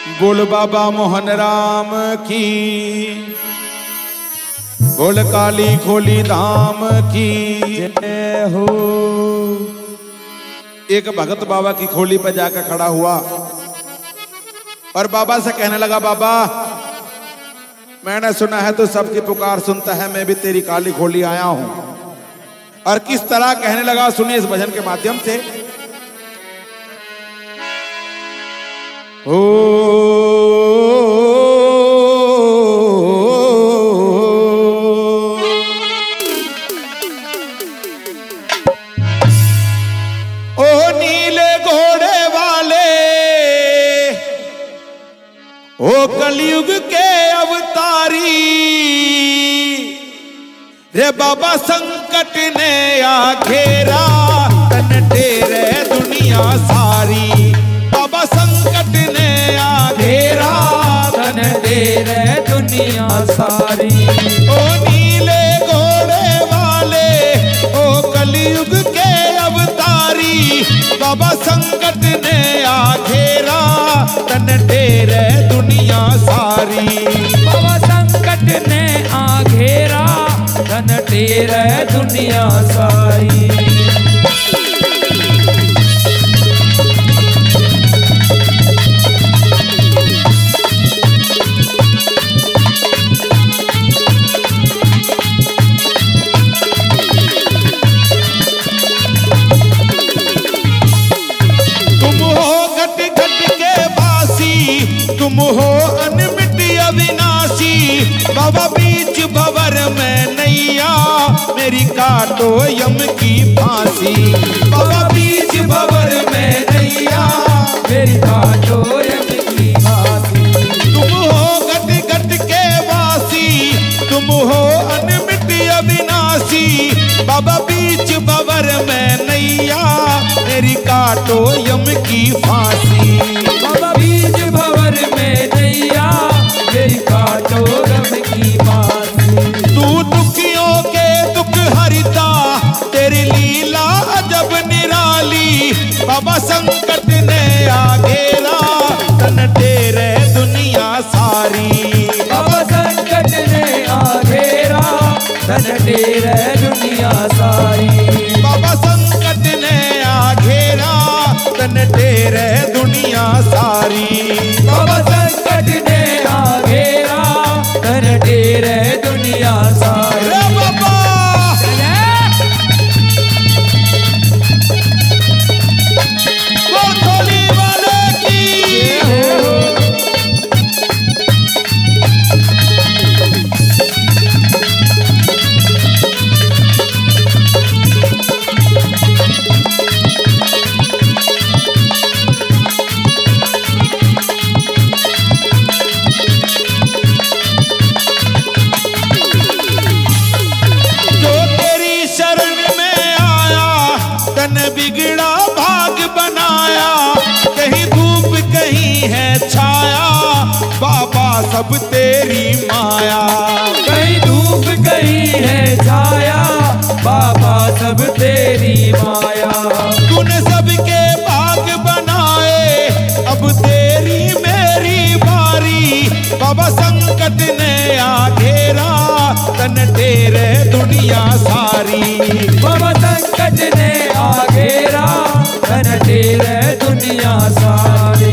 बोल बाबा मोहन राम की, बोल काली खोली धाम की जय हो। एक भगत बाबा की खोली पर जाकर खड़ा हुआ और बाबा से कहने लगा, बाबा मैंने सुना है तो सबकी पुकार सुनता है, मैं भी तेरी काली खोली आया हूं। और किस तरह कहने लगा सुनिए इस भजन के माध्यम से। ओ नीले घोड़े वाले, ओ कलयुग के अवतारी, रे बाबा संकट ने आ घेरा, तन तेरे दुनिया सारी। बाबा संकट ने आ घेरा, तन तेरे दुनिया सारी। ओ नीले घोड़े वाले, ओ कलयुग के अवतारी, बाबा संकट ने आ घेरा, तन तेरे दुनिया सारी। बाबा संकट ने आ घेरा, तन तेरे दुनिया सारी। तुम हो अनमिट अविनाशी, बाबा बीच भंवर में नैया, मेरी काटो यम की फांसी। बाबा बीच भंवर में नैया, मेरी काटो यम की फांसी। तुम हो गट गट के वासी, तुम हो अनमिट अविनाशी, बाबा बीच भंवर में नैया, मेरी काटो यम की फांसी। बाबा बीच भंवर में नैया, मेरी काटो यम की फांसी। तू दुखियों के दुख हरिता, तेरी लीला अजब निराली, बाबा संकट ने आ घेरा, तन तेरे दुनिया सारी। बाबा संकट ने आ घेरा, तन तेरे दुनिया सारी। बाबा संकट ने आ घेरा, तन तेरे दुनिया सारी। बाबा संकट ने आ घेरा, तन तेरे दुनिया सारी। रे बाबा खोली वाले की बिगड़ा भाग बनाया, कहीं धूप कहीं है छाया, बाबा सब तेरी माया। कहीं धूप कहीं है छाया, बाबा सब तेरी माया। तूने सबके भाग बनाए, अब तेरी मेरी बारी, बाबा संकट ने आ घेरा, तन तेरे दुनिया सारी। बाबा संकट ने आ घेरा, तन तेरे दुनिया सारी।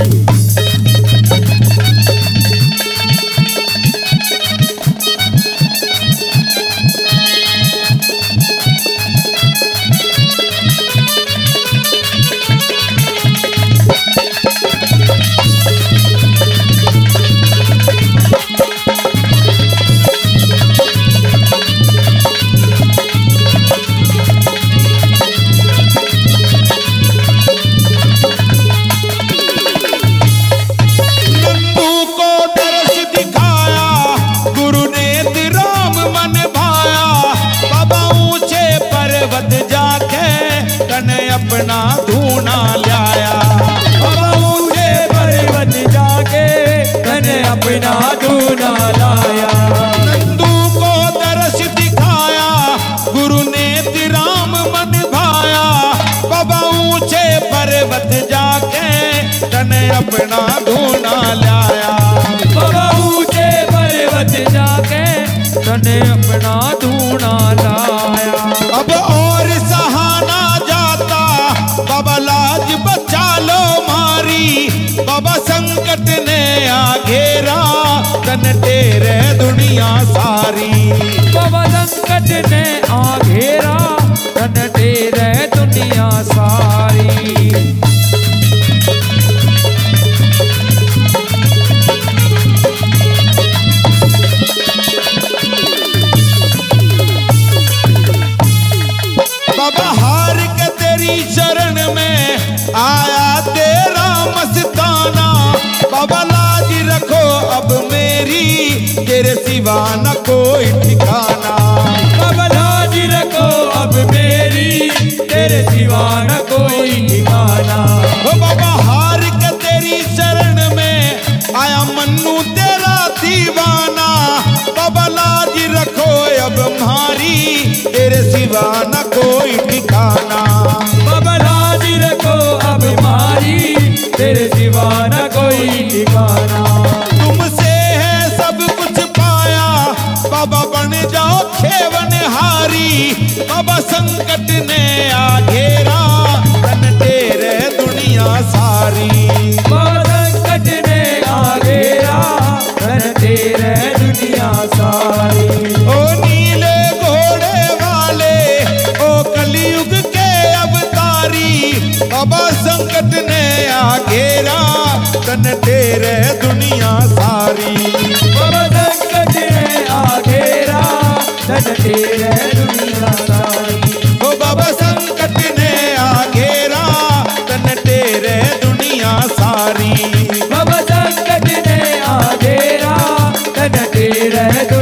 अपना धूना लाया, बाबा ऊंचे पर्वत जाके मैंने अपना धूना लाया। नंदू को दर्श दिखाया, गुरु ने राम मन भाया, बाबा ऊंचे पर्वत जाके तने अपना धूना बाबा संकट ने आ घेरा तन तेरे दुनिया सारी। बाबा संकट ने आ घेरा तन तेरे दुनिया सारी। बाबा हार के तेरी शरण में आया तेरा मस्ताना। बाबा लाज रखो अब मेरी तेरे सिवा न कोई ठिकाना। बाबा लाज रखो अब मेरी तेरे सिवा न कोई ठिकाना। ओ बाबा हार के तेरी शरण में आया मन्नू तेरा दीवाना। बाबा लाज रखो अब हमारी तेरे सिवा न कोई ठिकाना। बाबा लाज रखो अब हमारी तेरे सिवा न कोई ठिकाना। तुमसे है सब कुछ पाया बाबा बन जाओ खेवनहारी। बाबा संकट ने आ घेरा तन तेरे दुनिया सारी। बाबा संकट ने आ घेरा तन तेरे दुनिया सारी। ओ नीले घोड़े वाले ओ कलयुग के अवतारी। बाबा संकट ने आ घेरा तन तेरे दुनिया सारी। बाबा संकट ने आ घेरा तन तेरे दुनिया सारी। ओ बाबा संकट ने आ घेरा तन तेरे दुनिया सारी। बाबा संकट ने आ घेरा तन तेरे